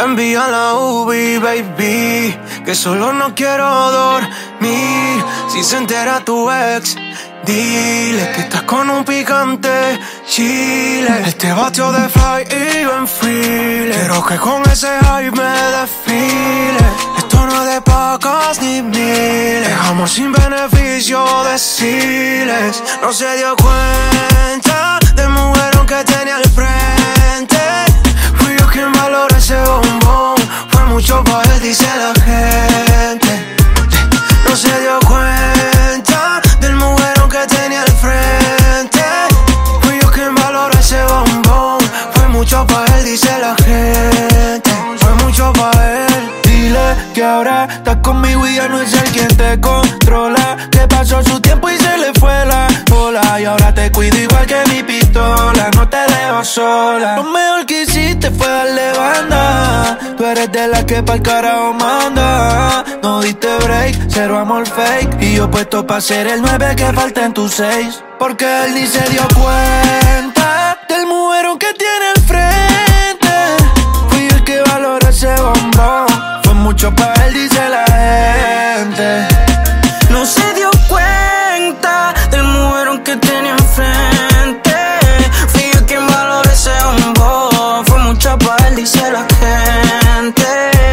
envía la UV, baby, que solo no quiero dormir. Si se entera tu ex, dile que estás con un picante chile. Este bateo de fly y yo en file. Quiero que con ese hype me desfile. Esto no es de pocos ni miles. Dejamos sin beneficio deciles. No se dio cuenta del mujerón que tenía al frente. Fui yo quien valoró ese bombón. Fue mucho para él, dice la gente. No se dio cuenta del mujerón que tenía al frente. Fui yo quien valoró ese bombón. Fue mucho para él, dice la gente. Fue mucho para él. Dile que ahora estás conmigo y ya no es él quien te controla. Que pasó su tiempo y se le fue la bola. Y ahora te cuido igual que mi pistola. No te dejo sola. Lo mejor que hiciste fue darle banda. Tú eres de la que pa'l carajo manda. No diste break, cero amor fake. Y yo puesto pa' ser el 9 que falta en tu 6. Porque él ni se dio cuenta del mujerón que tiene al frente. Fui el que valoró ese bombón. Fue mucho pa' él, dice la gente. No se dio cuenta del mujerón que tenía enfrente. Fui yo quien valoró ese bombón. Fue mucho pa' él, dice la gente.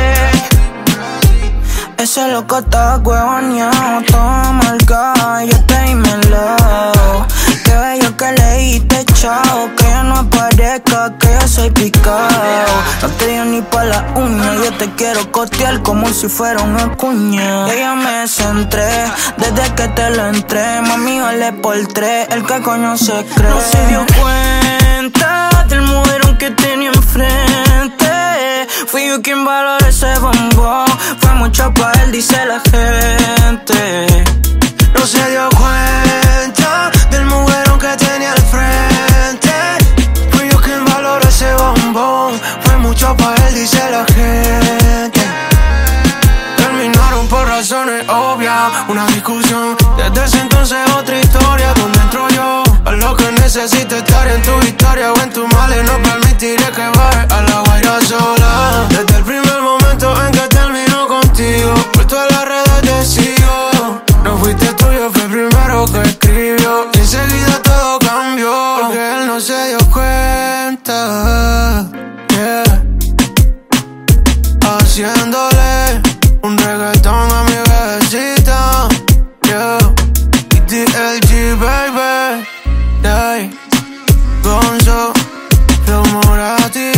Ese loco está huevoneado, todo marcado, yo te di mi lado. Qué bello que le diste chao, que ya no aparezca, que yo soy picado. No te dio ni pa' la uña, yo te quiero costear como si fuera una cuña. Y ya me centré, desde que te lo entré, mami vale por 3, el que coño se cree. No se dio cuenta del mujerón que tenía enfrente. Fui yo quien valoró ese bombón. Fue mucho pa' él, dice la gente. No se dio cuenta del mujerón que tenía al frente. Fui yo quien valoró ese bombón. Fue mucho pa' él, dice la gente. Terminaron por razones obvias. Una discusión, desde ese entonces otra historia. Donde entro yo, a lo que necesito estar en tu historia o en tu males. No permitiré que bajes a la guaira sola. Desde el primer momento en que termino contigo, por todas las redes te sigo. No fuiste tuyo, fue el primero que escribió. Y enseguida todo cambió, porque él no se dio cuenta, yeah. Haciéndole un reggaetón a mi bebecita, yeah. DLG, baby, yeah. Gonzo, Flow Moratti.